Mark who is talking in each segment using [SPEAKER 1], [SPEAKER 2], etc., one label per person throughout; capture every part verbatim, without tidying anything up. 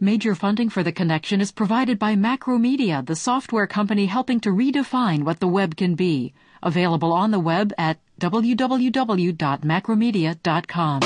[SPEAKER 1] Major funding for The Connection is provided by Macromedia, the software company helping to redefine what the web can be. Available on the web at w w w dot macromedia dot com.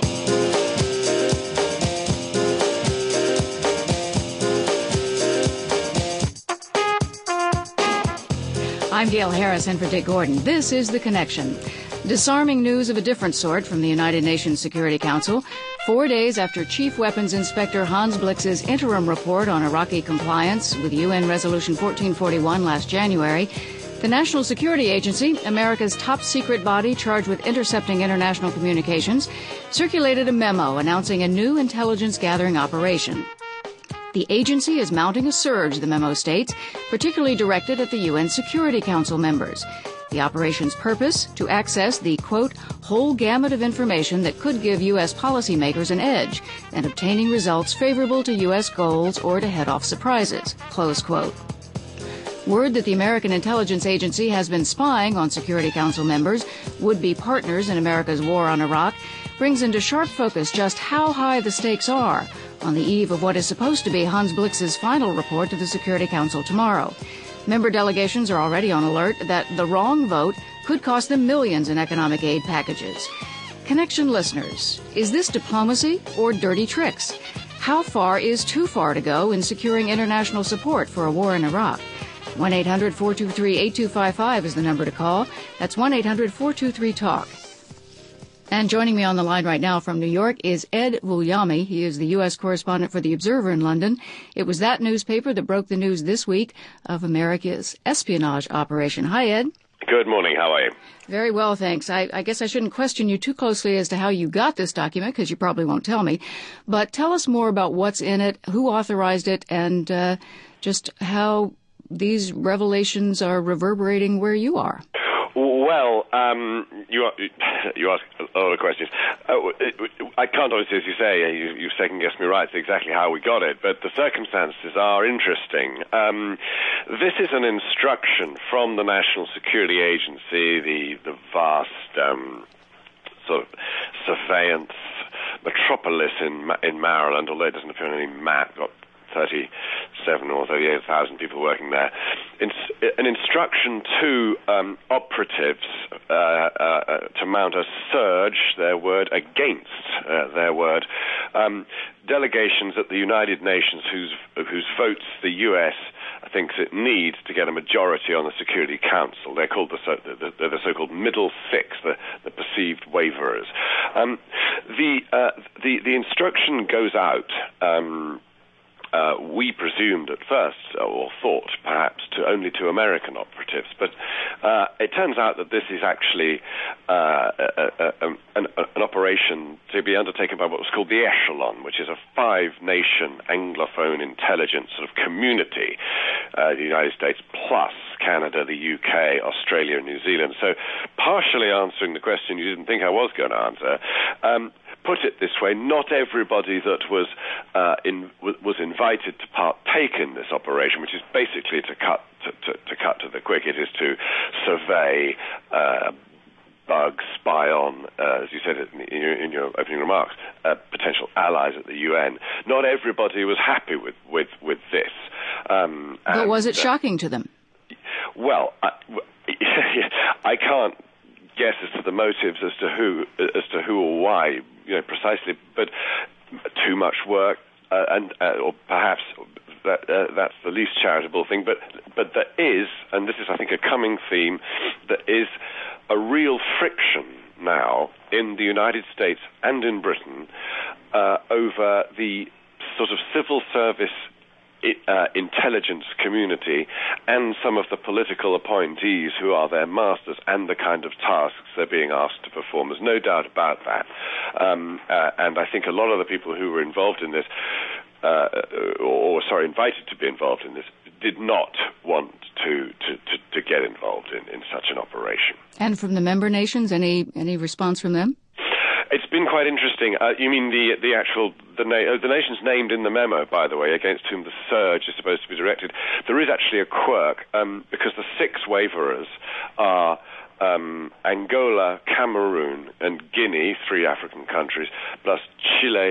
[SPEAKER 2] I'm Gail Harris, and for Dick Gordon, this is The Connection. Disarming news of a different sort from the United Nations Security Council. Four days after Chief Weapons Inspector Hans Blix's interim report on Iraqi compliance with U N Resolution fourteen forty-one last January, the National Security Agency, America's top-secret body charged with intercepting international communications, circulated a memo announcing a new intelligence-gathering operation. The agency is mounting a surge, the memo states, particularly directed at the U N Security Council members. The operation's purpose, to access the, quote, whole gamut of information that could give U S policymakers an edge and obtaining results favorable to U S goals or to head off surprises, close quote. Word that the American Intelligence Agency has been spying on Security Council members, would-be partners in America's war on Iraq, brings into sharp focus just how high the stakes are on the eve of what is supposed to be Hans Blix's final report to the Security Council tomorrow. Member delegations are already on alert that the wrong vote could cost them millions in economic aid packages. Connection listeners, is this diplomacy or dirty tricks? How far is too far to go in securing international support for a war in Iraq? one eight hundred four two three eight two five five is the number to call. That's one eight hundred four two three talk. And joining me on the line right now from New York is Ed Vulliamy. He is the U S correspondent for The Observer in London. It was that newspaper that broke the news this week of America's espionage operation. Hi, Ed.
[SPEAKER 3] Good morning. How are you?
[SPEAKER 2] Very well, thanks. I, I guess I shouldn't question you too closely as to how you got this document, because you probably won't tell me. But tell us more about what's in it, who authorized it, and uh, just how these revelations are reverberating where you are.
[SPEAKER 3] Well, um, you you ask a lot of questions. Uh, I can't obviously, as you say, you, you second-guessed me right to exactly how we got it, but the circumstances are interesting. Um, this is an instruction from the National Security Agency, the, the vast um, sort of surveillance metropolis in in Maryland, although it doesn't appear on any map. Got thirty-seven or thirty-eight thousand people working there. It's an instruction to um, operatives uh, uh, to mount a surge, their word, against uh, their word, um, delegations at the United Nations whose whose votes the U S thinks it needs to get a majority on the Security Council. They're called the, so, the, the, the so-called Middle Six, the, the perceived waverers. Um, the, uh, the the instruction goes out. Um, Uh, we presumed at first, or thought perhaps, to only to American operatives, but uh, it turns out that this is actually uh, a, a, a, an, an operation to be undertaken by what was called the Echelon, which is a five-nation Anglophone intelligence sort of community, uh, the United States plus Canada, the U K, Australia, and New Zealand. So partially answering the question you didn't think I was going to answer, um, put it this way, not everybody that was uh, in, w- was invited to partake in this operation, which is basically to cut to, to, to cut to the quick. It is to survey, uh, bug, spy on, uh, as you said in your, in your opening remarks, uh, potential allies at the U N. Not everybody was happy with with, with this. Um,
[SPEAKER 2] but
[SPEAKER 3] and,
[SPEAKER 2] was it
[SPEAKER 3] uh,
[SPEAKER 2] shocking to them?
[SPEAKER 3] Well, I, I can't guess as to the motives as to who, as to who or why, you know, precisely. But too much work, uh, and uh, or perhaps that, uh, that's the least charitable thing. But but there is, and this is, I think, a coming theme. There is a real friction now in the United States and in Britain uh, over the sort of civil service Uh, intelligence community and some of the political appointees who are their masters and the kind of tasks they're being asked to perform. There's no doubt about that. Um, uh, and I think a lot of the people who were involved in this, uh, or, sorry, invited to be involved in this, did not want to, to, to, to get involved in, in such an operation.
[SPEAKER 2] And from the member nations, any any response from them?
[SPEAKER 3] It's been quite interesting. Uh, you mean the the actual the, na- the nations named in the memo, by the way, against whom the surge is supposed to be directed? There is actually a quirk um, because the six waverers are um, Angola, Cameroon, and Guinea, three African countries, plus Chile,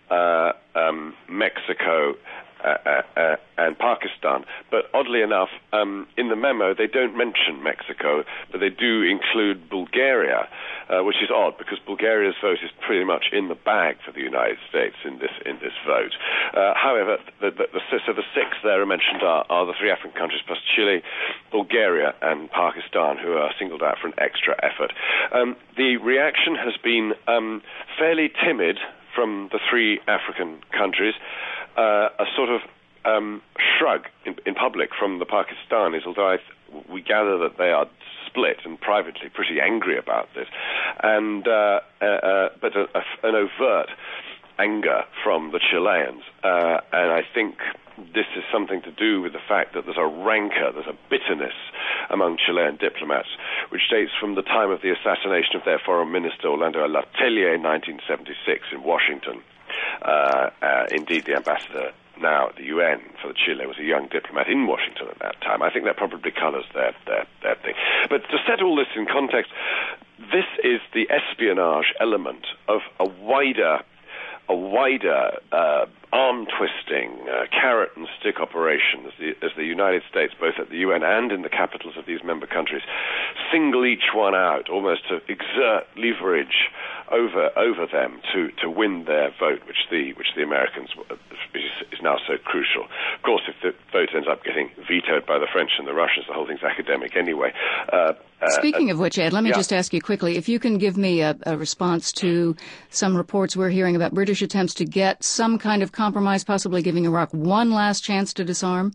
[SPEAKER 3] uh, um, Mexico, Uh, uh, uh, and Pakistan. But oddly enough, um, in the memo, they don't mention Mexico, but they do include Bulgaria, uh, which is odd because Bulgaria's vote is pretty much in the bag for the United States in this in this vote. Uh, however, the, the, the, so the six there are mentioned are, are the three African countries plus Chile, Bulgaria, and Pakistan, who are singled out for an extra effort. Um, the reaction has been um, fairly timid from the three African countries. Uh, a sort of um, shrug in, in public from the Pakistanis, although I th- we gather that they are split and privately pretty angry about this, and uh, uh, uh, but a, a, an overt anger from the Chileans, uh, and I think this is something to do with the fact that there's a rancor, there's a bitterness among Chilean diplomats, which dates from the time of the assassination of their foreign minister Orlando Letelier in nineteen seventy-six in Washington. Uh, uh, indeed, the ambassador now at the U N for Chile was a young diplomat in Washington at that time. I think that probably colours their, their, their thing. But to set all this in context, this is the espionage element of a wider a wider uh, arm-twisting, uh, carrot-and-stick operation as the, as the United States, both at the U N and in the capitals of these member countries, single each one out, almost to exert leverage over over them to, to win their vote, which the which the Americans is, is now so crucial. Of course, if the vote ends up getting vetoed by the French and the Russians, the whole thing's academic anyway. Uh, uh,
[SPEAKER 2] Speaking of which, Ed, let me
[SPEAKER 3] yeah.
[SPEAKER 2] just ask you quickly, if you can give me a, a response to some reports we're hearing about British attempts to get some kind of compromise, possibly giving Iraq one last chance to disarm?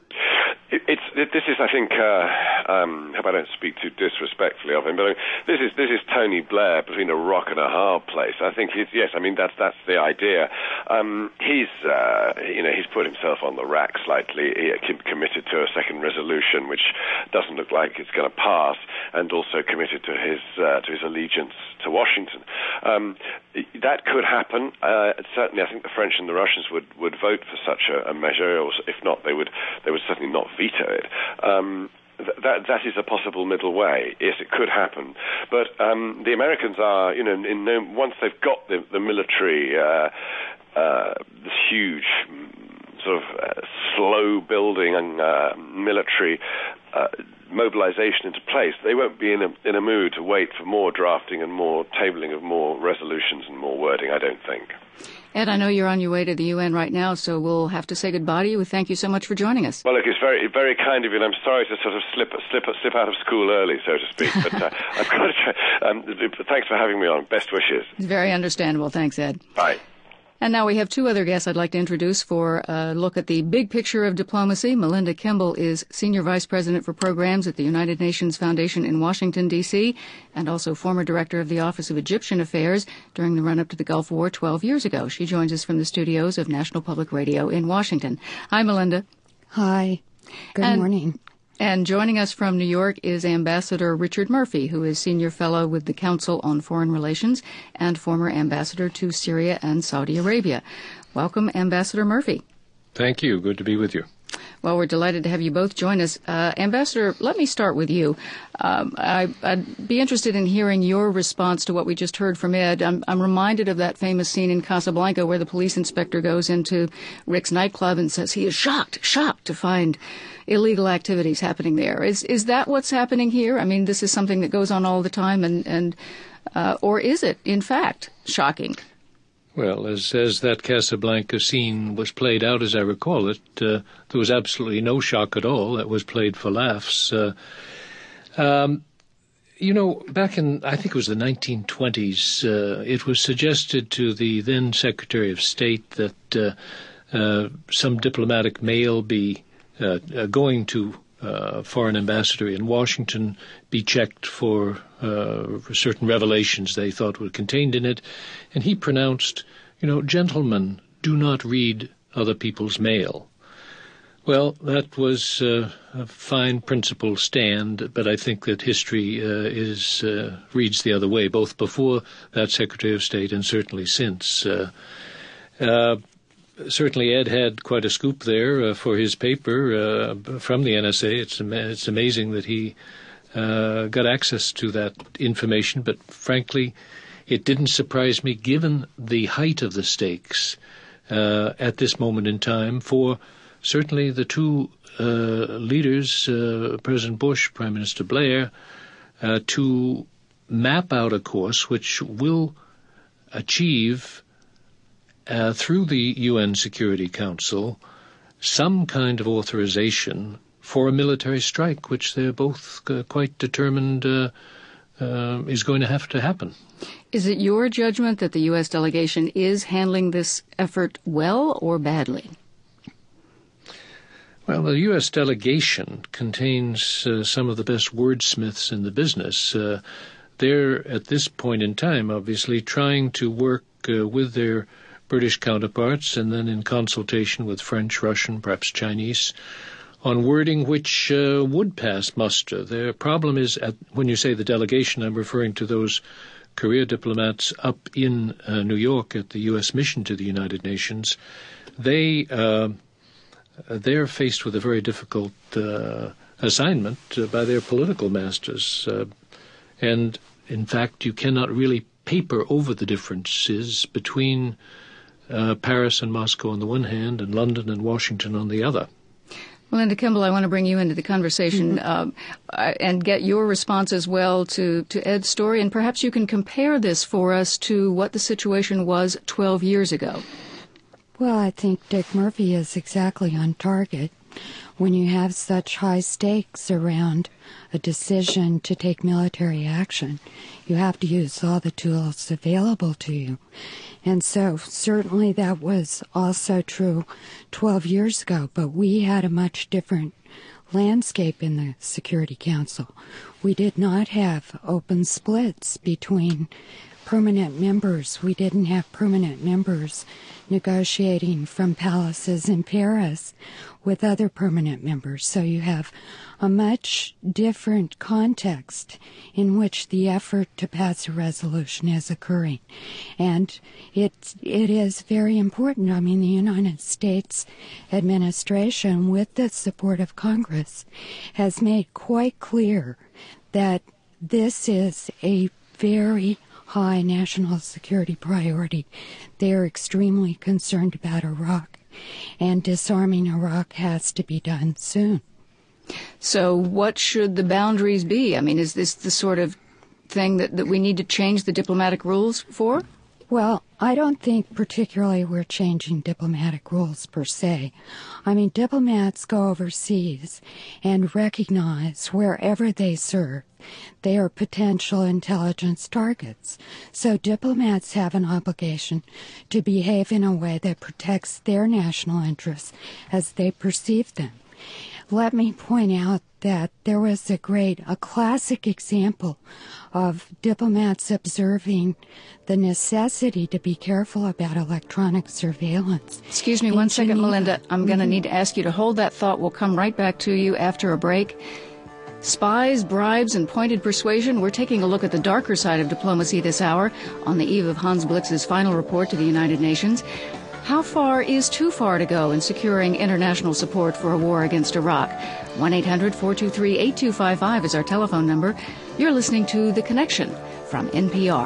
[SPEAKER 3] It's, it, this is, I think, uh, um, I hope I don't speak too disrespectfully of him, but I mean, this is this is Tony Blair between a rock and a hard place. I think he's, yes, I mean, that's that's the idea. Um, he's, uh, you know, he's put himself on the rack slightly. He committed to a second resolution, which doesn't look like it's going to pass, and also committed to his uh, to his allegiance to Washington. Um, that could happen. Uh, certainly, I think the French and the Russians would, would vote for such a, a measure, or if not, they would they would certainly not veto it. Um, th- that that is a possible middle way. Yes, it could happen. But um, the Americans are, you know, in no, once they've got the, the military, uh, uh, this huge sort of uh, slow building and uh, military uh, mobilization into place, they won't be in a, in a mood to wait for more drafting and more tabling of more resolutions and more wording, I don't think.
[SPEAKER 2] Ed, I know you're on your way to the U N right now, so we'll have to say goodbye to you. Thank you so much for joining us.
[SPEAKER 3] Well, look, it's very, very kind of you, and I'm sorry to sort of slip, slip, slip out of school early, so to speak. But uh, I've got to try. Um, thanks for having me on. Best wishes.
[SPEAKER 2] Very understandable. Thanks, Ed.
[SPEAKER 3] Bye.
[SPEAKER 2] And now we have two other guests I'd like to introduce for a look at the big picture of diplomacy. Melinda Kimball is Senior Vice President for Programs at the United Nations Foundation in Washington, D C, and also former Director of the Office of Egyptian Affairs during the run-up to the Gulf War twelve years ago. She joins us from the studios of National Public Radio in Washington. Hi, Melinda.
[SPEAKER 4] Hi. Good
[SPEAKER 2] and,
[SPEAKER 4] morning.
[SPEAKER 2] And joining us from New York is Ambassador Richard Murphy, who is Senior Fellow with the Council on Foreign Relations and former Ambassador to Syria and Saudi Arabia. Welcome, Ambassador Murphy.
[SPEAKER 5] Thank you. Good to be with you.
[SPEAKER 2] Well, we're delighted to have you both join us. Uh, Ambassador, let me start with you. Um, I, I'd be interested in hearing your response to what we just heard from Ed. I'm, I'm reminded of that famous scene in Casablanca where the police inspector goes into Rick's nightclub and says he is shocked, shocked to find illegal activities happening there. Is is that what's happening here? I mean, this is something that goes on all the time, and, and uh, or is it, in fact, shocking?
[SPEAKER 5] Well, as as that Casablanca scene was played out, as I recall it, uh, there was absolutely no shock at all. That was played for laughs. Uh, um, you know, back in, I think it was the nineteen twenties, uh, it was suggested to the then Secretary of State that uh, uh, some diplomatic mail be uh, uh, going to Uh, foreign ambassador in Washington be checked for uh, certain revelations they thought were contained in it. And he pronounced, you know, gentlemen, do not read other people's mail. Well, that was uh, a fine principle stand, but I think that history uh, is uh, reads the other way, both before that Secretary of State and certainly since. Uh, uh, Certainly, Ed had quite a scoop there uh, for his paper uh, from the N S A. It's it's amazing that he uh, got access to that information, but frankly, it didn't surprise me, given the height of the stakes uh, at this moment in time, for certainly the two uh, leaders, uh, President Bush, Prime Minister Blair, uh, to map out a course which will achieve, uh, through the U N Security Council, some kind of authorization for a military strike, which they're both uh, quite determined uh, uh, is going to have to happen.
[SPEAKER 2] Is it your judgment that the U S delegation is handling this effort well or badly?
[SPEAKER 5] Well, the U S delegation contains uh, some of the best wordsmiths in the business. Uh, they're, at this point in time, obviously trying to work uh, with their British counterparts and then in consultation with French, Russian, perhaps Chinese, on wording which uh, would pass muster. Their problem is, at, when you say the delegation, I'm referring to those career diplomats up in uh, New York at the U S mission to the United Nations. They, uh, they're faced with a very difficult uh, assignment uh, by their political masters. Uh, and, in fact, you cannot really paper over the differences between uh, Paris and Moscow on the one hand and London and Washington on the other.
[SPEAKER 2] Melinda Kimball, I want to bring you into the conversation mm-hmm. um, and get your response as well to, to Ed's story, and perhaps you can compare this for us to what the situation was twelve years ago.
[SPEAKER 4] Well, I think Dick Murphy is exactly on target. When you have such high stakes around a decision to take military action, you have to use all the tools available to you. And so certainly that was also true twelve years ago, but we had a much different landscape in the Security Council. We did not have open splits between permanent members. We didn't have permanent members negotiating from palaces in Paris with other permanent members. So you have a much different context in which the effort to pass a resolution is occurring. And it, it is very important. I mean, the United States administration, with the support of Congress, has made quite clear that this is a very high national security priority. They are extremely concerned about Iraq, and disarming Iraq has to be done soon.
[SPEAKER 2] So what should the boundaries be? I mean, is this the sort of thing that, that we need to change the diplomatic rules for?
[SPEAKER 4] Well, I don't think particularly we're changing diplomatic rules per se. I mean, diplomats go overseas and recognize wherever they serve they are potential intelligence targets. So diplomats have an obligation to behave in a way that protects their national interests as they perceive them. Let me point out that there was a great, a classic example of diplomats observing the necessity to be careful about electronic surveillance.
[SPEAKER 2] Excuse me one second, Melinda. I'm going to mm-hmm. need to ask you to hold that thought. We'll come right back to you after a break. Spies, bribes, and pointed persuasion. We're taking a look at the darker side of diplomacy this hour on the eve of Hans Blix's final report to the United Nations. How far is too far to go in securing international support for a war against Iraq? one eight hundred four two three eight two five five is our telephone number. You're listening to The Connection from N P R.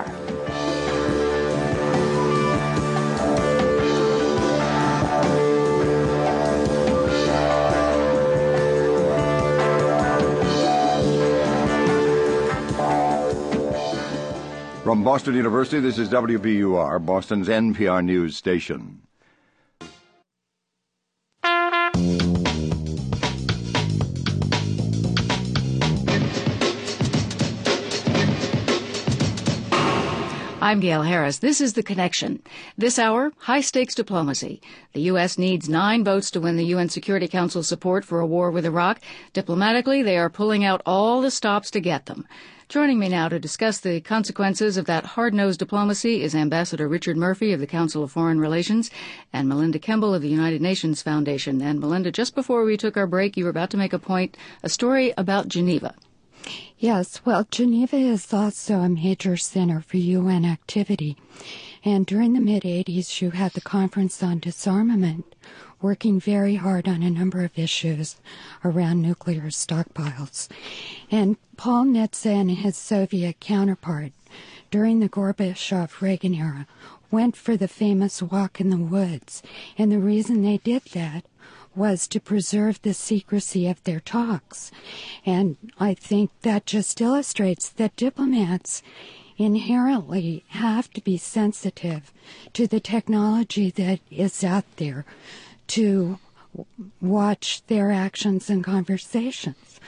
[SPEAKER 6] From Boston University, this is W B U R, Boston's N P R News station.
[SPEAKER 2] I'm Gail Harris. This is The Connection. This hour, high-stakes diplomacy. The U S needs nine votes to win the U N Security Council's support for a war with Iraq. Diplomatically, they are pulling out all the stops to get them. Joining me now to discuss the consequences of that hard-nosed diplomacy is Ambassador Richard Murphy of the Council of Foreign Relations and Melinda Kimball of the United Nations Foundation. And Melinda, just before we took our break, you were about to make a point, a story about Geneva.
[SPEAKER 4] Yes, well, Geneva is also a major center for U N activity. And during the mid-eighties, you had the Conference on Disarmament, working very hard on a number of issues around nuclear stockpiles. And Paul Nitze and his Soviet counterpart during the Gorbachev-Reagan era went for the famous walk in the woods. And the reason they did that was to preserve the secrecy of their talks. And I think that just illustrates that diplomats inherently have to be sensitive to the technology that is out there, to watch their actions and conversations.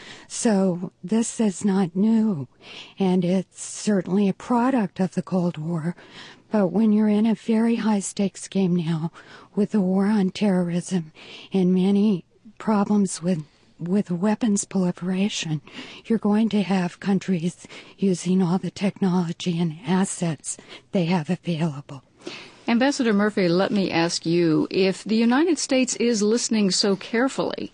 [SPEAKER 4] So this is not new, and it's certainly a product of the Cold War. But when you're in a very high-stakes game now with the war on terrorism and many problems with with weapons proliferation, you're going to have countries using all the technology and assets they have available.
[SPEAKER 2] Ambassador Murphy, let me ask you, if the United States is listening so carefully,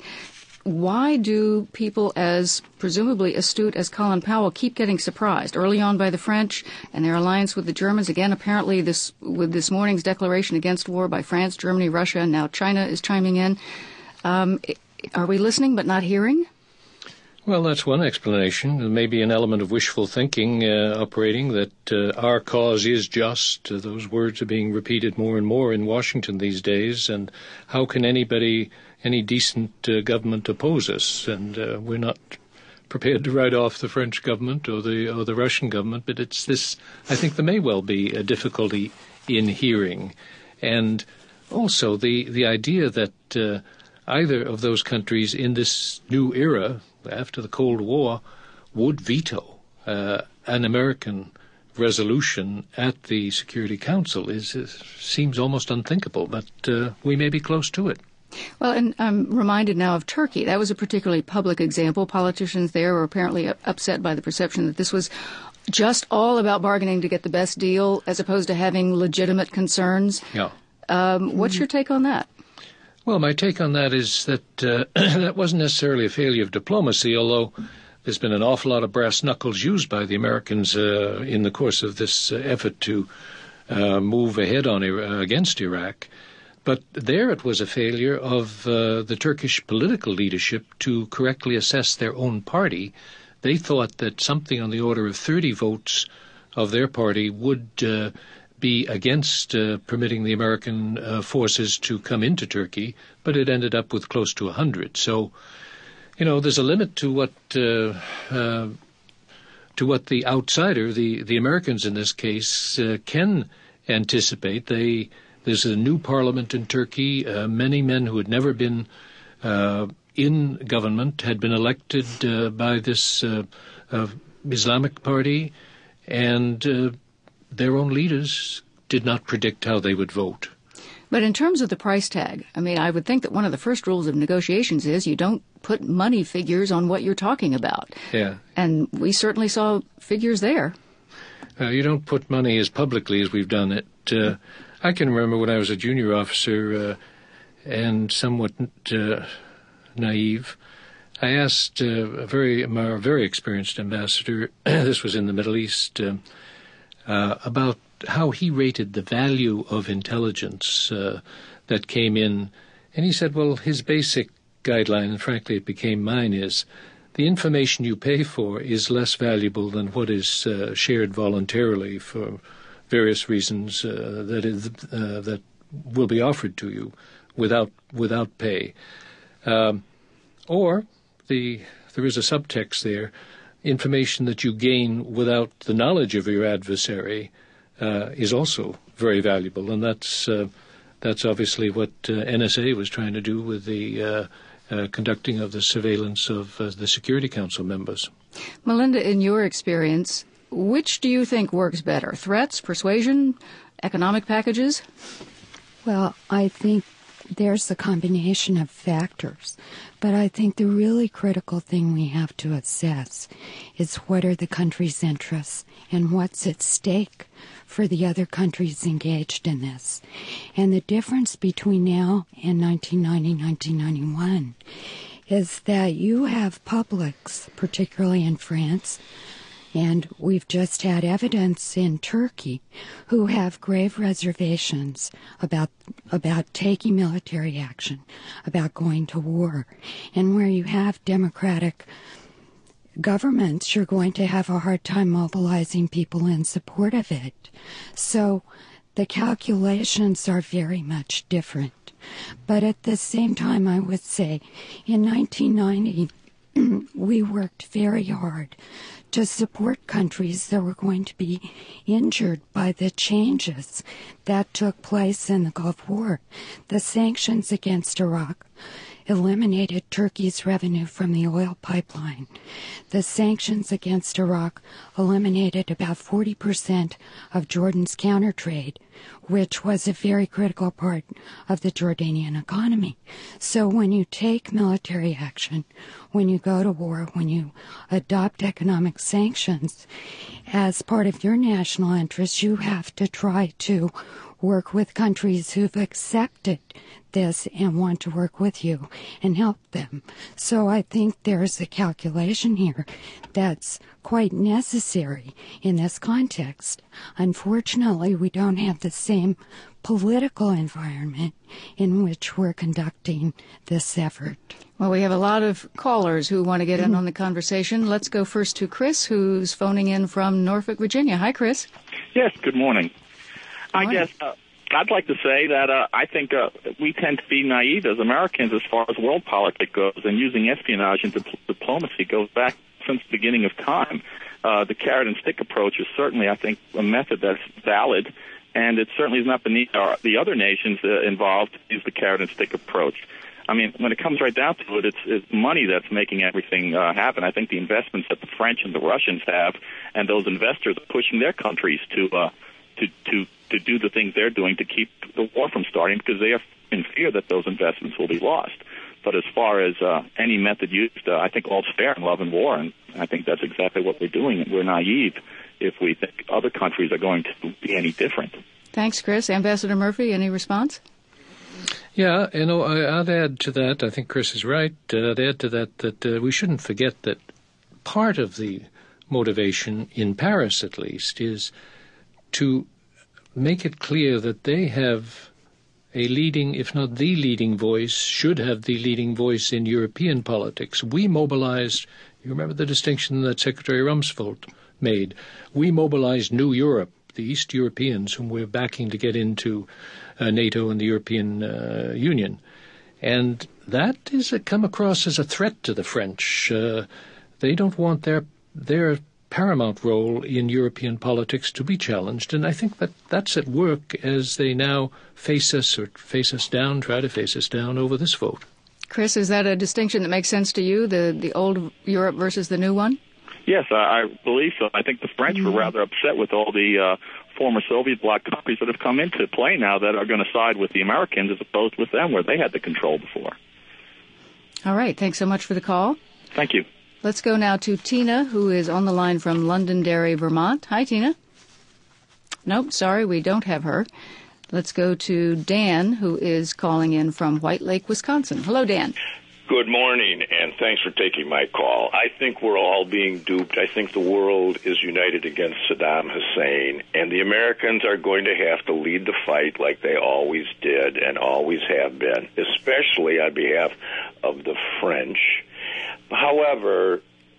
[SPEAKER 2] why do people as presumably astute as Colin Powell keep getting surprised early on by the French and their alliance with the Germans? Again, apparently this with this morning's declaration against war by France, Germany, Russia, and now China is chiming in. Um, are we listening but not hearing?
[SPEAKER 5] Well, that's one explanation. There may be an element of wishful thinking uh, operating, that uh, our cause is just. Uh, those words are being repeated more and more in Washington these days, and how can anybody, any decent uh, government oppose us? And uh, we're not prepared to write off the French government or the or the Russian government, but it's this, I think there may well be a difficulty in hearing. And also the, the idea that uh, either of those countries in this new era, after the Cold War, would veto uh, an American resolution at the Security Council is, is seems almost unthinkable, but uh, we may be close to it.
[SPEAKER 2] Well, and I'm reminded now of Turkey. That was a particularly public example. Politicians there were apparently upset by the perception that this was just all about bargaining to get the best deal as opposed to having legitimate concerns.
[SPEAKER 5] Yeah.
[SPEAKER 2] Um, what's your take on that?
[SPEAKER 5] Well, my take on that is that uh, that wasn't necessarily a failure of diplomacy, although there's been an awful lot of brass knuckles used by the Americans uh, in the course of this uh, effort to uh, move ahead on uh, against Iraq. But there it was a failure of uh, the Turkish political leadership to correctly assess their own party. They thought that something on the order of thirty votes of their party would uh, be against uh, permitting the American uh, forces to come into Turkey, but it ended up with close to one hundred. So, you know, there's a limit to what uh, uh, to what the outsider, the, the Americans in this case, uh, can anticipate. They There's a new parliament in Turkey. Uh, many men who had never been uh, in government had been elected uh, by this uh, uh, Islamic party, and uh, their own leaders did not predict how they would vote.
[SPEAKER 2] But in terms of the price tag, I mean, I would think that one of the first rules of negotiations is you don't put money figures on what you're talking about.
[SPEAKER 5] Yeah.
[SPEAKER 2] And we certainly saw figures there.
[SPEAKER 5] Uh, you don't put money as publicly as we've done it. Uh, I can remember when I was a junior officer uh, and somewhat uh, naive, I asked uh, a very, a very experienced ambassador, this was in the Middle East, uh, uh, about how he rated the value of intelligence uh, that came in. And he said, well, his basic guideline, and frankly it became mine, is the information you pay for is less valuable than what is uh, shared voluntarily for various reasons uh, that is uh, that will be offered to you without without pay. Um, or the there is a subtext there, information that you gain without the knowledge of your adversary uh, is also very valuable, and that's uh, that's obviously what uh, N S A was trying to do with the uh, uh, conducting of the surveillance of uh, the Security Council members.
[SPEAKER 2] Melinda, in your experience, which do you think works better? Threats, persuasion, economic packages?
[SPEAKER 4] Well, I think there's a combination of factors, but I think the really critical thing we have to assess is what are the country's interests and what's at stake for the other countries engaged in this. And the difference between now and nineteen ninety, nineteen ninety-one is that you have publics, particularly in France, and we've just had evidence in Turkey, who have grave reservations about about taking military action, about going to war, and where you have democratic governments, you're going to have a hard time mobilizing people in support of it. So the calculations are very much different. But at the same time, I would say in nineteen ninety, we worked very hard to support countries that were going to be injured by the changes that took place in the Gulf War. The sanctions against Iraq eliminated Turkey's revenue from the oil pipeline. The sanctions against Iraq eliminated about forty percent of Jordan's countertrade, which was a very critical part of the Jordanian economy. So when you take military action, when you go to war, when you adopt economic sanctions, as part of your national interest, you have to try to work with countries who've accepted this and want to work with you and help them. So I think there's a calculation here that's quite necessary in this context. Unfortunately, we don't have the same political environment in which we're conducting this effort.
[SPEAKER 2] Well, we have a lot of callers who want to get in on the conversation. Let's go first to Chris, who's phoning in from Norfolk, Virginia. Hi, Chris.
[SPEAKER 7] Yes, good morning.
[SPEAKER 2] Good morning.
[SPEAKER 7] I guess uh, I'd like to say that uh, I think uh, we tend to be naive as Americans as far as world politics goes, and using espionage and dip- diplomacy goes back since the beginning of time. Uh, the carrot and stick approach is certainly, I think, a method that's valid, and it certainly is not beneath our, the other nations uh, involved to use the carrot and stick approach. I mean, when it comes right down to it, it's, it's money that's making everything uh, happen. I think the investments that the French and the Russians have, and those investors are pushing their countries to uh, to to to do the things they're doing to keep the war from starting, because they are in fear that those investments will be lost. But as far as uh, any method used, uh, I think all's fair in love and war, and I think that's exactly what we're doing. We're naive if we think other countries are going to be any different.
[SPEAKER 2] Thanks, Chris. Ambassador Murphy, any response?
[SPEAKER 5] Yeah, you know, I, I'd add to that, I think Chris is right, uh, I'd add to that that uh, we shouldn't forget that part of the motivation, in Paris at least, is to make it clear that they have a leading, if not the leading voice, should have the leading voice in European politics. We mobilized, you remember the distinction that Secretary Rumsfeld made, we mobilized New Europe, the East Europeans, whom we're backing to get into uh, NATO and the European uh, Union. And that is a, come across as a threat to the French. Uh, they don't want their their paramount role in European politics to be challenged, and I think that that's at work as they now face us or face us down, try to face us down over this vote.
[SPEAKER 2] Chris, is that a distinction that makes sense to you, the, the old Europe versus the new one?
[SPEAKER 7] Yes, I, I believe so. I think the French mm-hmm. were rather upset with all the uh, former Soviet bloc countries that have come into play now that are going to side with the Americans as opposed with them, where they had the control before.
[SPEAKER 2] All right. Thanks so much for the call.
[SPEAKER 7] Thank you.
[SPEAKER 2] Let's go now to Tina, who is on the line from Londonderry, Vermont. Hi, Tina. Nope, sorry, we don't have her. Let's go to Dan, who is calling in from White Lake, Wisconsin. Hello, Dan.
[SPEAKER 8] Good morning, and thanks for taking my call. I think we're all being duped. I think the world is united against Saddam Hussein, and the Americans are going to have to lead the fight like they always did and always have been, especially on behalf of the French. However,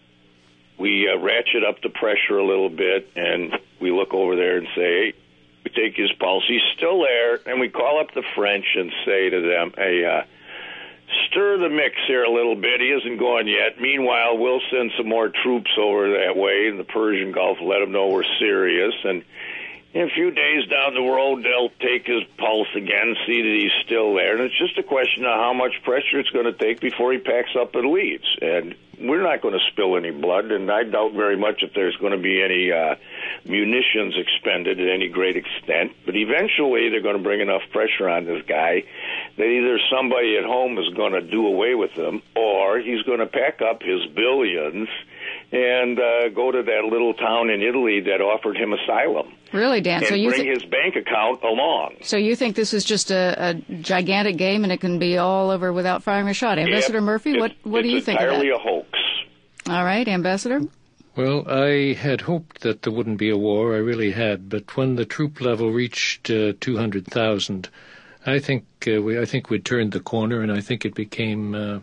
[SPEAKER 8] we uh, ratchet up the pressure a little bit, and we look over there and say, hey, we take his pulse. He's still there, and we call up the French and say to them, hey, uh, stir the mix here a little bit. He isn't gone yet. Meanwhile, we'll send some more troops over that way in the Persian Gulf, let them know we're serious, and in a few days down the road, they'll take his pulse again, see that he's still there. And it's just a question of how much pressure it's going to take before he packs up and leaves. And we're not going to spill any blood, and I doubt very much if there's going to be any uh, munitions expended at any great extent. But eventually, they're going to bring enough pressure on this guy that either somebody at home is going to do away with him, or he's going to pack up his billions and uh, go to that little town in Italy that offered him asylum.
[SPEAKER 2] Really, Dan?
[SPEAKER 8] And
[SPEAKER 2] so you
[SPEAKER 8] bring
[SPEAKER 2] th-
[SPEAKER 8] his bank account along.
[SPEAKER 2] So you think this is just a, a gigantic game and it can be all over without firing a shot? Ambassador
[SPEAKER 8] yeah,
[SPEAKER 2] Murphy, what, what do you think of that?
[SPEAKER 8] It's entirely a hoax.
[SPEAKER 2] All right, Ambassador?
[SPEAKER 5] Well, I had hoped that there wouldn't be a war. I really had. But when the troop level reached uh, two hundred thousand, I think uh, we, I think we'd turned the corner, and I think it became uh,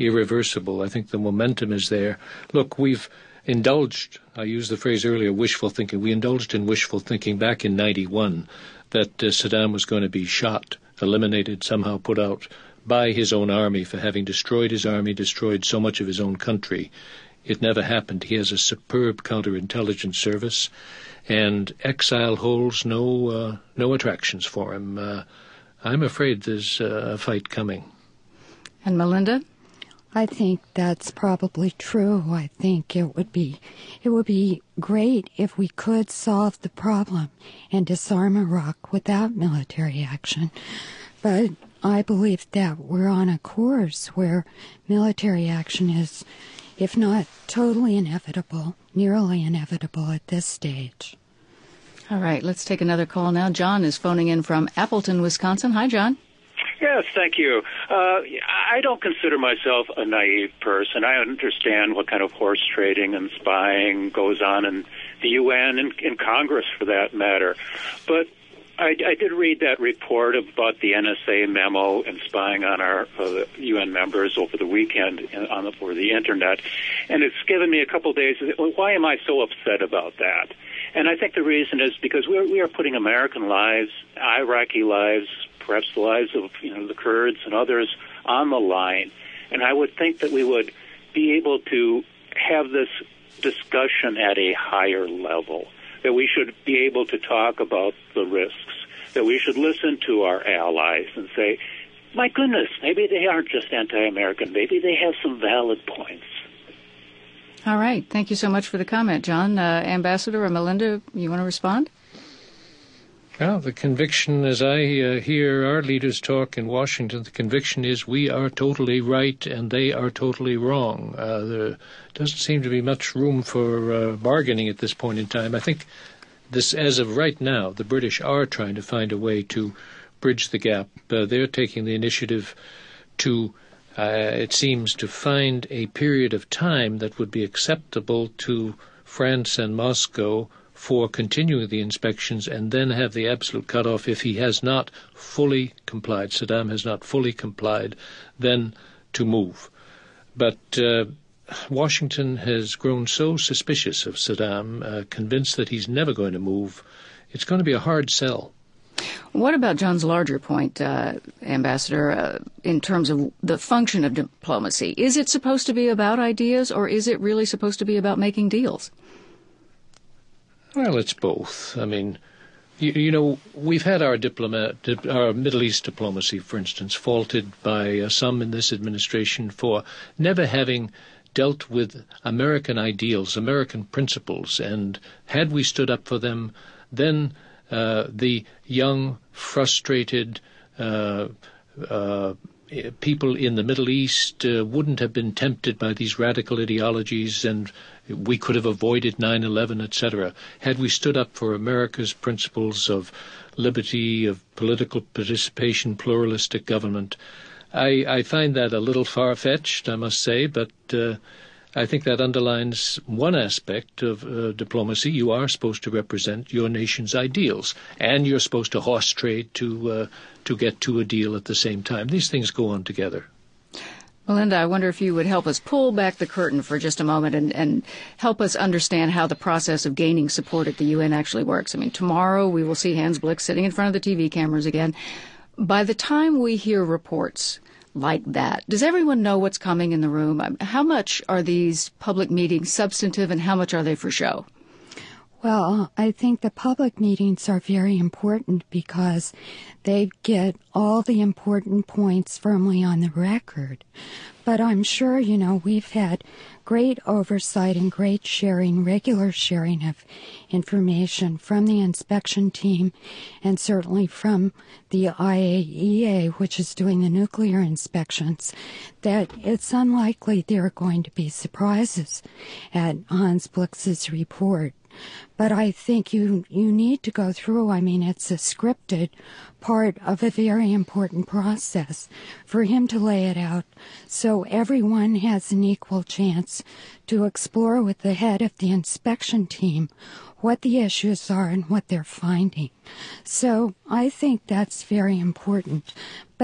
[SPEAKER 5] irreversible. I think the momentum is there. Look, we've indulged, I used the phrase earlier, wishful thinking. We indulged in wishful thinking back in ninety-one that uh, Saddam was going to be shot, eliminated, somehow put out by his own army for having destroyed his army, destroyed so much of his own country. It never happened. He has a superb counterintelligence service, and exile holds no uh, no attractions for him. Uh, I'm afraid there's uh, a fight coming.
[SPEAKER 2] And Melinda?
[SPEAKER 4] I think that's probably true. I think it would be it would be great if we could solve the problem and disarm Iraq without military action. But I believe that we're on a course where military action is, if not totally inevitable, nearly inevitable at this stage.
[SPEAKER 2] All right, let's take another call now. John is phoning in from Appleton, Wisconsin. Hi, John.
[SPEAKER 9] Yes, thank you. Uh, I don't consider myself a naive person. I understand what kind of horse trading and spying goes on in the U N and in Congress, for that matter. But I, I did read that report about the N S A memo and spying on our uh, U N members over the weekend on the, over the Internet, and it's given me a couple of days. Why am I so upset about that? And I think the reason is because we're, we are putting American lives, Iraqi lives, perhaps the lives of you know the Kurds and others on the line. And I would think that we would be able to have this discussion at a higher level, that we should be able to talk about the risks, that we should listen to our allies and say, my goodness, maybe they aren't just anti-American, maybe they have some valid points.
[SPEAKER 2] All right. Thank you so much for the comment, John. Uh, Ambassador or Melinda, you want to respond?
[SPEAKER 5] Well, the conviction, as I uh, hear our leaders talk in Washington, the conviction is we are totally right and they are totally wrong. Uh, there doesn't seem to be much room for uh, bargaining at this point in time. I think this, as of right now, the British are trying to find a way to bridge the gap. Uh, they're taking the initiative to, uh, it seems, to find a period of time that would be acceptable to France and Moscow for continuing the inspections, and then have the absolute cutoff if he has not fully complied, Saddam has not fully complied, then to move. But uh, Washington has grown so suspicious of Saddam, uh, convinced that he's never going to move. It's going to be a hard sell.
[SPEAKER 2] What about John's larger point, uh, Ambassador, uh, in terms of the function of diplomacy? Is it supposed to be about ideas, or is it really supposed to be about making deals?
[SPEAKER 5] Well, it's both. I mean, you, you know, we've had our diplomat, our Middle East diplomacy, for instance, faulted by uh, some in this administration for never having dealt with American ideals, American principles, and had we stood up for them, then uh, the young, frustrated uh, uh, people in the Middle East uh, wouldn't have been tempted by these radical ideologies, and we could have avoided nine eleven, et cetera, had we stood up for America's principles of liberty, of political participation, pluralistic government. I, I find that a little far-fetched, I must say, but uh, I think that underlines one aspect of uh, diplomacy. You are supposed to represent your nation's ideals, and you're supposed to horse trade to uh, to get to a deal at the same time. These things go on together.
[SPEAKER 2] Melinda, I wonder if you would help us pull back the curtain for just a moment and, and help us understand how the process of gaining support at the U N actually works. I mean, tomorrow we will see Hans Blix sitting in front of the T V cameras again. By the time we hear reports like that, does everyone know what's coming in the room? How much are these public meetings substantive and how much are they for show?
[SPEAKER 4] Well, I think the public meetings are very important because they get all the important points firmly on the record. But I'm sure, you know, we've had great oversight and great sharing, regular sharing of information from the inspection team and certainly from the I A E A, which is doing the nuclear inspections, that it's unlikely there are going to be surprises at Hans Blix's report. But I think you you need to go through, I mean, it's a scripted part of a very important process for him to lay it out so everyone has an equal chance to explore with the head of the inspection team what the issues are and what they're finding. So I think that's very important. But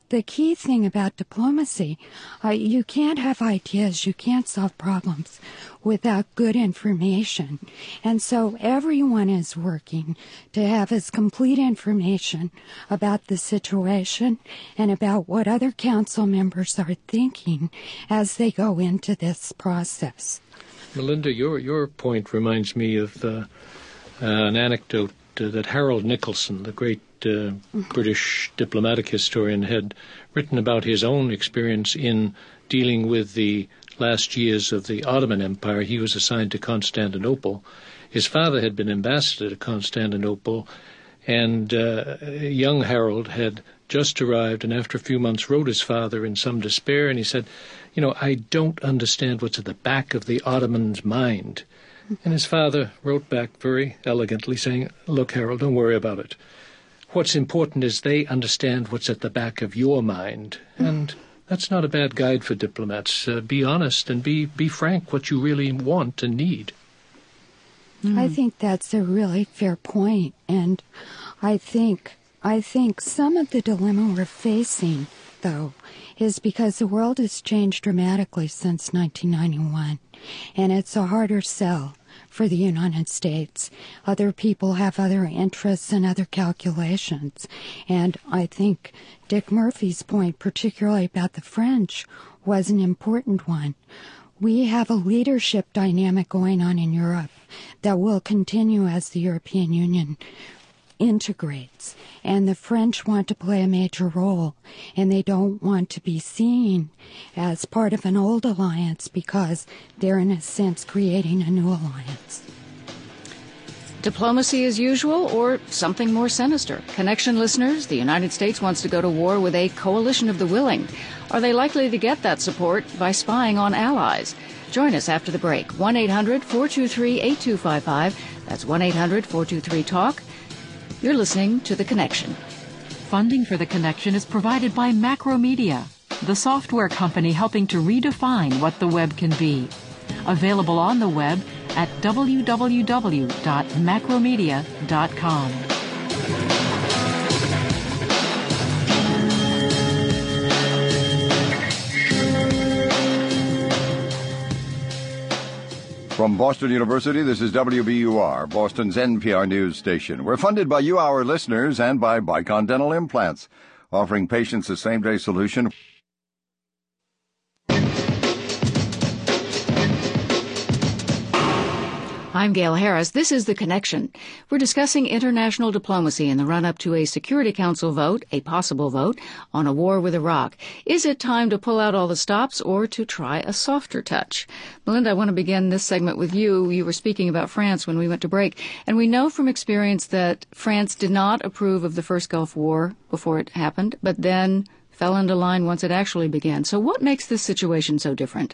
[SPEAKER 4] the key thing about diplomacy. Uh, you can't have ideas, you can't solve problems without good information. And so everyone is working to have as complete information about the situation and about what other council members are thinking as they go into this process.
[SPEAKER 5] Melinda, your your point reminds me of uh, uh, an anecdote uh, that Harold Nicolson, the great uh, British diplomatic historian, had written about his own experience in dealing with the last years of the Ottoman Empire. He was assigned to Constantinople. His father had been ambassador to Constantinople, and uh, young Harold had just arrived, and after a few months wrote his father in some despair, and he said, you know, I don't understand what's at the back of the Ottoman's mind. And his father wrote back very elegantly saying, look, Harold, don't worry about it. What's important is they understand what's at the back of your mind. And that's not a bad guide for diplomats. Uh, be honest and be, be frank what you really want and need.
[SPEAKER 4] Mm. I think that's a really fair point. And I think I think some of the dilemma we're facing, though, is because the world has changed dramatically since nineteen ninety-one. And it's a harder sell for the United States. Other people have other interests and other calculations. And I think Dick Murphy's point, particularly about the French, was an important one. We have a leadership dynamic going on in Europe that will continue as the European Union integrates. And the French want to play a major role, and they don't want to be seen as part of an old alliance because they're, in a sense, creating a new alliance.
[SPEAKER 2] Diplomacy as usual, or something more sinister? Connection listeners, the United States wants to go to war with a coalition of the willing. Are they likely to get that support by spying on allies? Join us after the break. one eight hundred four two three eight two five five. That's one eight hundred four two three TALK. You're listening to The Connection.
[SPEAKER 1] Funding for The Connection is provided by Macromedia, the software company helping to redefine what the web can be. Available on the web at w w w dot macromedia dot com.
[SPEAKER 6] From Boston University, this is W B U R, Boston's N P R news station. We're funded by you, our listeners, and by Bicon Dental Implants, offering patients a same-day solution.
[SPEAKER 2] I'm Gail Harris. This is The Connection. We're discussing international diplomacy in the run-up to a Security Council vote, a possible vote, on a war with Iraq. Is it time to pull out all the stops or to try a softer touch? Melinda, I want to begin this segment with you. You were speaking about France when we went to break, and we know from experience that France did not approve of the first Gulf War before it happened, but then fell into line once it actually began. So what makes this situation so different?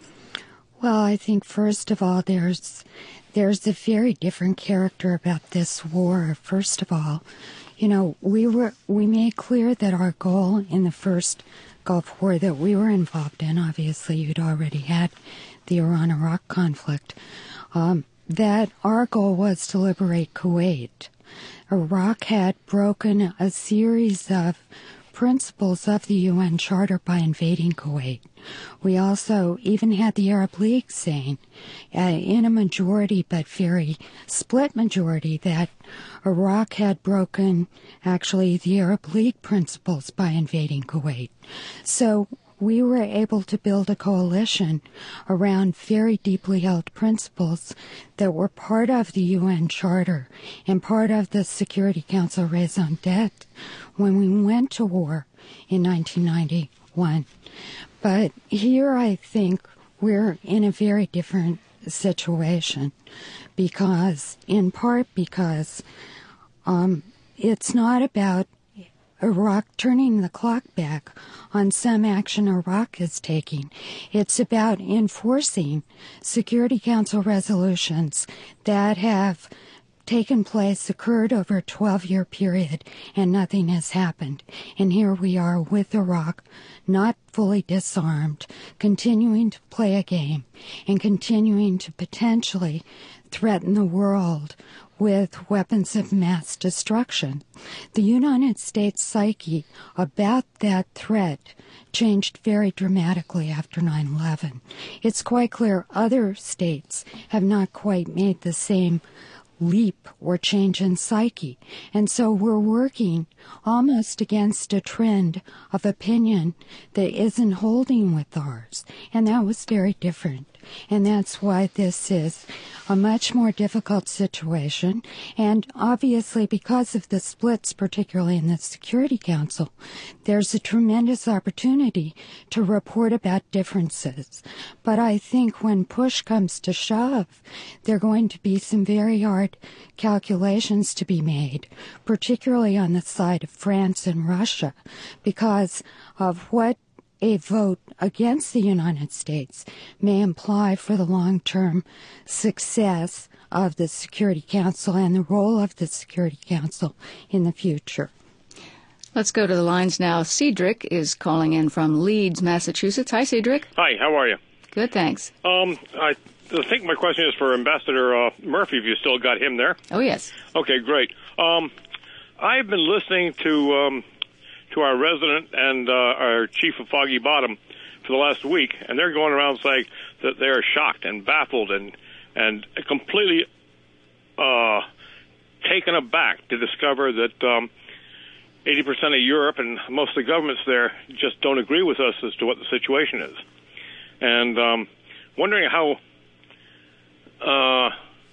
[SPEAKER 4] Well, I think, first of all, there's... There's a very different character about this war. First of all, you know, we were we made clear that our goal in the first Gulf War that we were involved in, obviously you'd already had the Iran-Iraq conflict, um, that our goal was to liberate Kuwait. Iraq had broken a series of principles of the U N Charter by invading Kuwait. We also even had the Arab League saying, uh, in a majority but very split majority, that Iraq had broken actually the Arab League principles by invading Kuwait. So we were able to build a coalition around very deeply held principles that were part of the U N Charter and part of the Security Council raison d'etre when we went to war in nineteen ninety-one. But here I think we're in a very different situation because, in part because um, it's not about Iraq turning the clock back on some action Iraq is taking. It's about enforcing Security Council resolutions that have taken place, occurred over a twelve-year period, and nothing has happened. And here we are with Iraq, not fully disarmed, continuing to play a game and continuing to potentially threaten the world with weapons of mass destruction. The United States psyche about that threat changed very dramatically after nine eleven. It's quite clear other states have not quite made the same leap or change in psyche. And so we're working almost against a trend of opinion that isn't holding with ours. And that was very different. And that's why this is a much more difficult situation. And obviously, because of the splits, particularly in the Security Council, there's a tremendous opportunity to report about differences. But I think when push comes to shove, there are going to be some very hard calculations to be made, particularly on the side of France and Russia, because of what a vote against the United States may imply for the long-term success of the Security Council and the role of the Security Council in the future.
[SPEAKER 2] Let's go to the lines now. Cedric is calling in from Leeds, Massachusetts. Hi, Cedric.
[SPEAKER 10] Hi, how are you?
[SPEAKER 2] Good, thanks.
[SPEAKER 10] Um, I think my question is for Ambassador uh, Murphy, if you still got him there.
[SPEAKER 2] Oh, yes.
[SPEAKER 10] Okay, great. Um, I've been listening to... Um, to our resident and uh, our chief of Foggy Bottom for the last week, and they're going around saying that they're shocked and baffled and and completely uh, taken aback to discover that um, eighty percent of Europe and most of the governments there just don't agree with us as to what the situation is. And um, wondering how uh,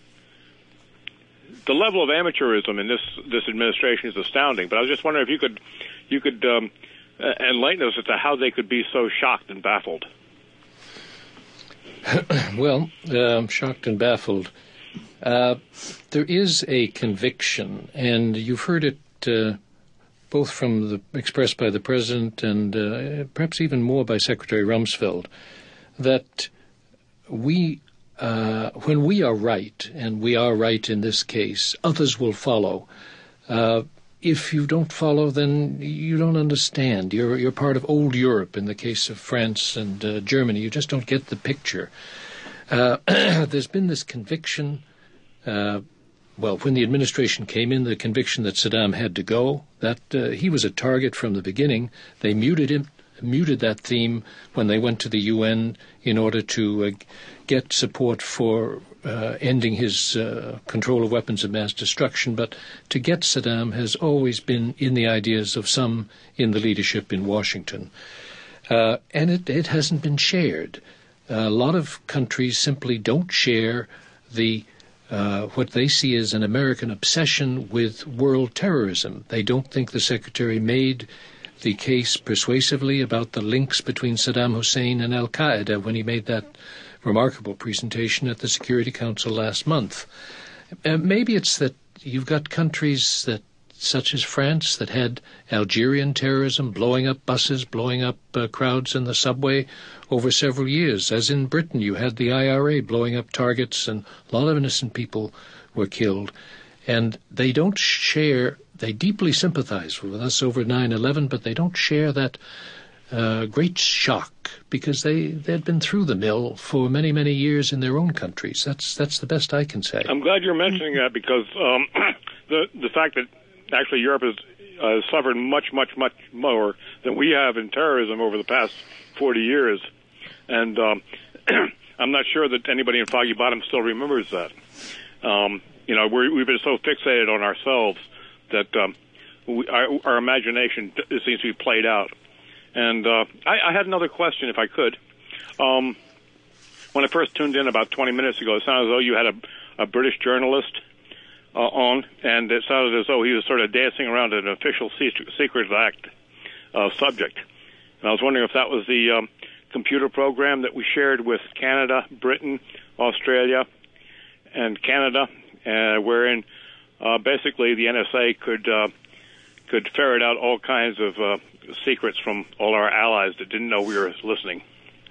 [SPEAKER 10] the level of amateurism in this this administration is astounding. But I was just wondering if you could you could um, enlighten us as to how they could be so shocked and baffled.
[SPEAKER 5] Well, uh, shocked and baffled. Uh, there is a conviction, and you've heard it uh, both from the expressed by the President and uh, perhaps even more by Secretary Rumsfeld, that we, uh, when we are right, and we are right in this case, others will follow. Uh, if you don't follow, then you don't understand. You're you're part of old Europe in the case of France and uh, Germany. You just don't get the picture. Uh, there's been this conviction. Uh, well, when the administration came in, the conviction that Saddam had to go, that uh, he was a target from the beginning. They muted him, muted that theme when they went to the U N in order to uh, get support for uh, ending his uh, control of weapons of mass destruction. But to get Saddam has always been in the ideas of some in the leadership in Washington. Uh, and it, it hasn't been shared. Uh, a lot of countries simply don't share the Uh, what they see as an American obsession with world terrorism. They don't think the Secretary made the case persuasively about the links between Saddam Hussein and al-Qaeda when he made that remarkable presentation at the Security Council last month. Uh, maybe it's that you've got countries that, such as France, that had Algerian terrorism, blowing up buses, blowing up uh, crowds in the subway over several years. As in Britain, you had the I R A blowing up targets, and a lot of innocent people were killed. And they don't share, they deeply sympathize with us over nine eleven, but they don't share that uh, great shock, because they, they'd been through the mill for many, many years in their own countries. That's that's the best I can say.
[SPEAKER 10] I'm glad you're mentioning that, because um, the the fact that actually Europe has uh, suffered much, much, much more than we have in terrorism over the past forty years. And um, I'm not sure that anybody in Foggy Bottom still remembers that. Um, you know, we're, we've been so fixated on ourselves that um, we, our, our imagination seems to be played out. And uh, I, I had another question, if I could. Um, when I first tuned in about twenty minutes ago, it sounded as though you had a, a British journalist uh, on, and it sounded as though he was sort of dancing around an official Secrets Act uh, subject. And I was wondering if that was the um, computer program that we shared with Canada, Britain, Australia, and Canada, uh, wherein uh, basically the N S A could uh, could ferret out all kinds of uh, secrets from all our allies that didn't know we were listening.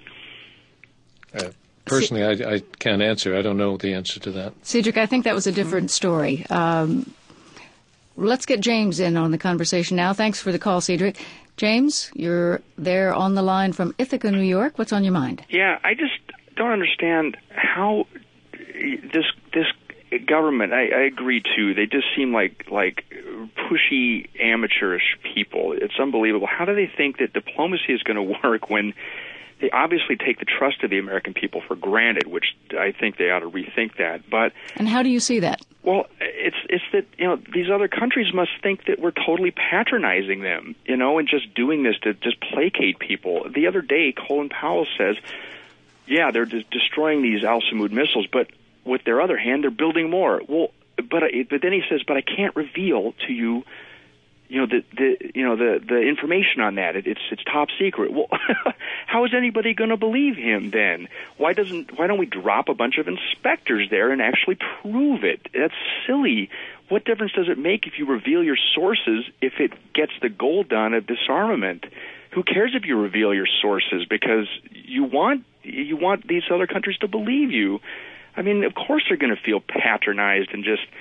[SPEAKER 5] Uh, personally, I, I can't answer. I don't know the answer to that.
[SPEAKER 2] Cedric, I think that was a different story. Um, let's get James in on the conversation now. Thanks for the call, Cedric. James, you're there on the line from Ithaca, New York. What's on your mind?
[SPEAKER 11] Yeah, I just don't understand how this this government, I, I agree too. They just seem like like pushy, amateurish people. It's unbelievable. How do they think that diplomacy is going to work when they obviously take the trust of the American people for granted, which I think they ought to rethink that. But
[SPEAKER 2] and how do you see that?
[SPEAKER 11] Well, it's it's that, you know, these other countries must think that we're totally patronizing them, you know, and just doing this to just placate people. The other day, Colin Powell says, yeah, they're de- destroying these Al-Samud missiles, but with their other hand, they're building more. Well, but I, but then he says, but I can't reveal to you, you know, the the you know the the information on that. It, it's it's top secret. Well, how is anybody going to believe him then? Why doesn't why don't we drop a bunch of inspectors there and actually prove it? That's silly. What difference does it make if you reveal your sources if it gets the goal done of disarmament? Who cares if you reveal your sources, because you want you want these other countries to believe you. I mean, of course they're going to feel patronized and just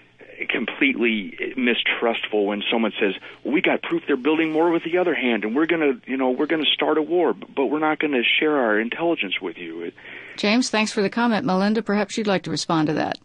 [SPEAKER 11] completely mistrustful when someone says, well, we got proof they're building more with the other hand, and we're going to, you know, we're going to start a war, but we're not going to share our intelligence with you. It,
[SPEAKER 2] James, thanks for the comment. Melinda, perhaps you'd like to respond to that.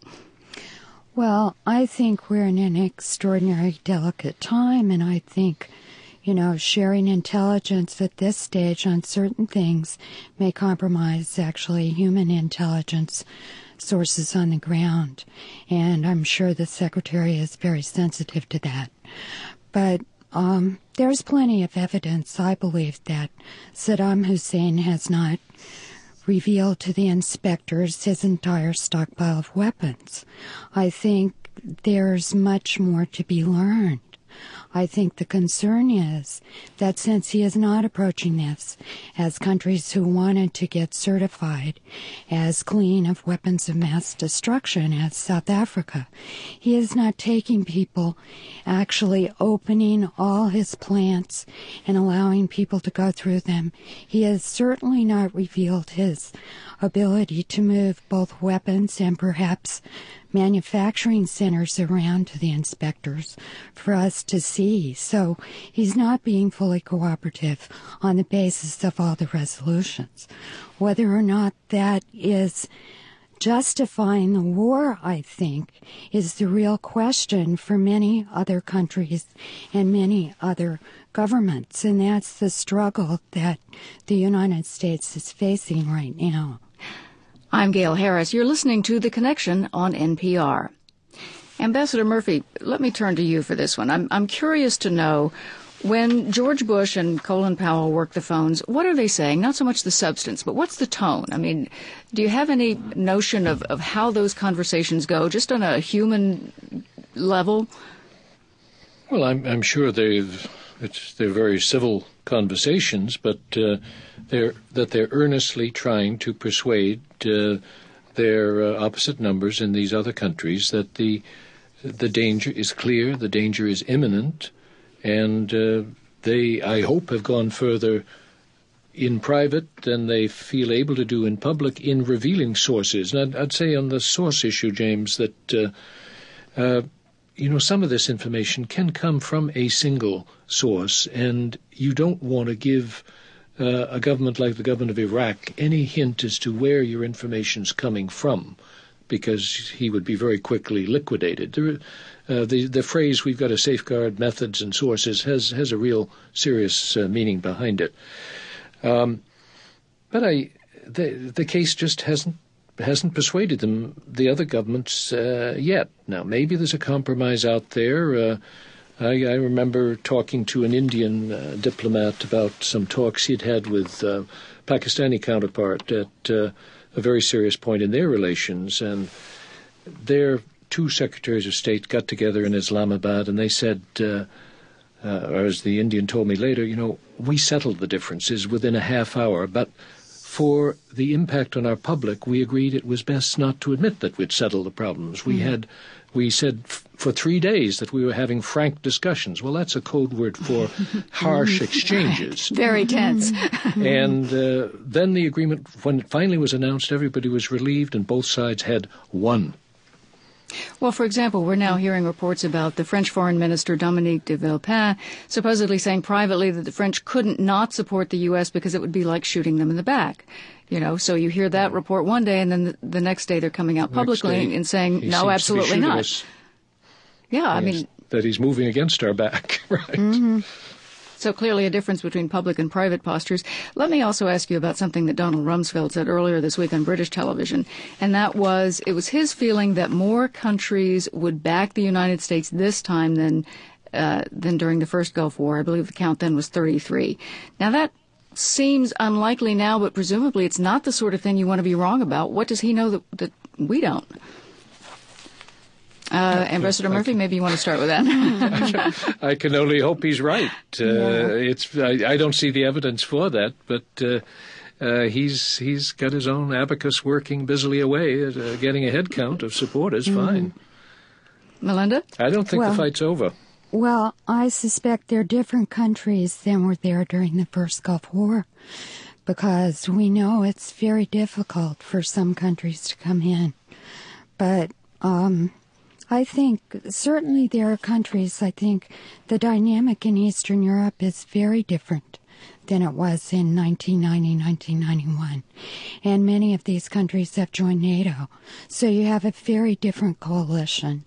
[SPEAKER 4] Well, I think we're in an extraordinarily delicate time, and I think, you know, sharing intelligence at this stage on certain things may compromise actually human intelligence sources on the ground. And I'm sure the Secretary is very sensitive to that. But um, there's plenty of evidence, I believe, that Saddam Hussein has not revealed to the inspectors his entire stockpile of weapons. I think there's much more to be learned. I think the concern is that since he is not approaching this as countries who wanted to get certified as clean of weapons of mass destruction as South Africa, he is not taking people, actually opening all his plants and allowing people to go through them. He has certainly not revealed his ability to move both weapons and perhaps manufacturing centers around to the inspectors for us to see. So he's not being fully cooperative on the basis of all the resolutions. Whether or not that is justifying the war, I think, is the real question for many other countries and many other governments. And that's the struggle that the United States is facing right now.
[SPEAKER 2] I'm Gail Harris. You're listening to The Connection on N P R. Ambassador Murphy, let me turn to you for this one. I'm, I'm curious to know, when George Bush and Colin Powell work the phones, what are they saying? Not so much the substance, but what's the tone? I mean, do you have any notion of, of how those conversations go, just on a human level?
[SPEAKER 5] Well, I'm, I'm sure they've it's, they're very civil conversations, but uh, they're that they're earnestly trying to persuade uh, their uh, opposite numbers in these other countries that the the danger is clear, the danger is imminent, and uh, they, I hope, have gone further in private than they feel able to do in public in revealing sources. And I'd, I'd say on the source issue, James, that uh, uh, you know, some of this information can come from a single source, and you don't want to give uh, a government like the government of Iraq any hint as to where your information's coming from, because he would be very quickly liquidated. There, uh, the the phrase "we've got to safeguard methods and sources" has has a real serious uh, meaning behind it. Um, but I, the the case just hasn't. hasn't persuaded them, the other governments, uh, yet. Now, maybe there's a compromise out there. Uh, I, I remember talking to an Indian uh, diplomat about some talks he'd had with uh, Pakistani counterpart at uh, a very serious point in their relations, and their two secretaries of state got together in Islamabad, and they said, uh, uh, or as the Indian told me later, you know, we settled the differences within a half hour, but for the impact on our public, we agreed it was best not to admit that we'd settled the problems. We mm-hmm. had, we said f- for three days that we were having frank discussions. Well, that's a code word for harsh exchanges.
[SPEAKER 2] Very tense.
[SPEAKER 5] And uh, then the agreement, when it finally was announced, everybody was relieved and both sides had won.
[SPEAKER 2] Well, for example, we're now hearing reports about the French Foreign Minister Dominique de Villepin supposedly saying privately that the French couldn't not support the U S because it would be like shooting them in the back. You know, so you hear that report one day, and then the, the next day they're coming out publicly and saying, no, absolutely not. Us. Yeah, I
[SPEAKER 5] yes,
[SPEAKER 2] mean...
[SPEAKER 5] that he's moving against our back, right?
[SPEAKER 2] Mm-hmm. So clearly a difference between public and private postures. Let me also ask you about something that Donald Rumsfeld said earlier this week on British television, and that was it was his feeling that more countries would back the United States this time than uh, than during the first Gulf War. I believe the count then was thirty-three. Now that seems unlikely now, but presumably it's not the sort of thing you want to be wrong about. What does he know that, that we don't? Uh, Ambassador Murphy, maybe you want to start with that.
[SPEAKER 5] I can only hope he's right. Uh, yeah. It's I, I don't see the evidence for that, but uh, uh, he's he's got his own abacus working busily away at uh, getting a head count of supporters. Mm-hmm. Fine.
[SPEAKER 2] Melinda?
[SPEAKER 5] I don't think
[SPEAKER 4] well,
[SPEAKER 5] the fight's over.
[SPEAKER 4] Well, I suspect there are different countries than were there during the first Gulf War, because we know it's very difficult for some countries to come in. But um, I think certainly there are countries, I think the dynamic in Eastern Europe is very different than it was in nineteen ninety, nineteen ninety-one. And many of these countries have joined NATO. So you have a very different coalition.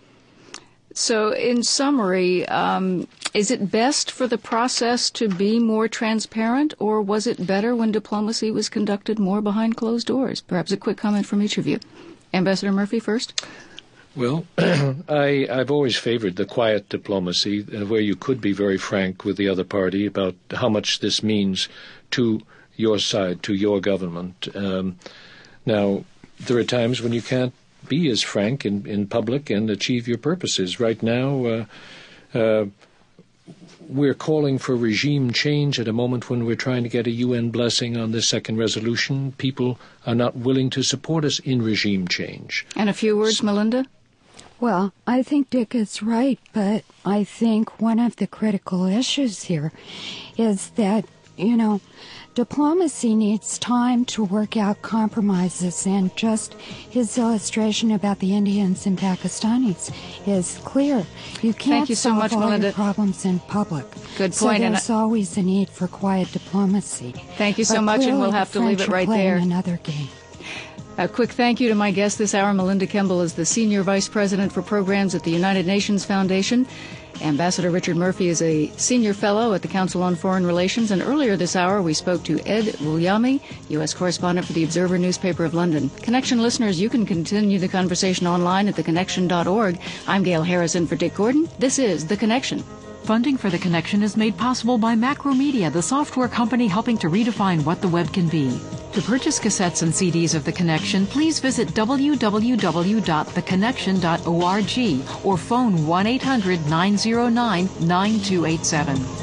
[SPEAKER 2] So in summary, um, is it best for the process to be more transparent, or was it better when diplomacy was conducted more behind closed doors? Perhaps a quick comment from each of you. Ambassador Murphy first.
[SPEAKER 5] Well, I, I've always favored the quiet diplomacy, uh, where you could be very frank with the other party about how much this means to your side, to your government. Um, now, there are times when you can't be as frank in, in public and achieve your purposes. Right now, uh, uh, we're calling for regime change at a moment when we're trying to get a U N blessing on this second resolution. People are not willing to support us in regime change.
[SPEAKER 2] And a few words, Melinda?
[SPEAKER 4] Well, I think Dick is right, but I think one of the critical issues here is that, you know, diplomacy needs time to work out compromises, and just his illustration about the Indians and Pakistanis is clear. You can't
[SPEAKER 2] Thank you so
[SPEAKER 4] solve
[SPEAKER 2] much,
[SPEAKER 4] all
[SPEAKER 2] Melinda.
[SPEAKER 4] your problems in public.
[SPEAKER 2] Good
[SPEAKER 4] so
[SPEAKER 2] point.
[SPEAKER 4] there's
[SPEAKER 2] and
[SPEAKER 4] always a need for quiet diplomacy.
[SPEAKER 2] Thank you so
[SPEAKER 4] but
[SPEAKER 2] much, and we'll have to leave it right there.
[SPEAKER 4] Another game.
[SPEAKER 2] A quick thank you to my guest this hour. Melinda Kemble is the Senior Vice President for Programs at the United Nations Foundation. Ambassador Richard Murphy is a Senior Fellow at the Council on Foreign Relations. And earlier this hour, we spoke to Ed Wuliami, U S Correspondent for the Observer newspaper of London. Connection listeners, you can continue the conversation online at the connection dot org. I'm Gail Harrison for Dick Gordon. This is The Connection.
[SPEAKER 1] Funding for The Connection is made possible by Macromedia, the software company helping to redefine what the web can be. To purchase cassettes and C Ds of The Connection, please visit w w w dot the connection dot org or phone one eight hundred nine zero nine nine two eight seven.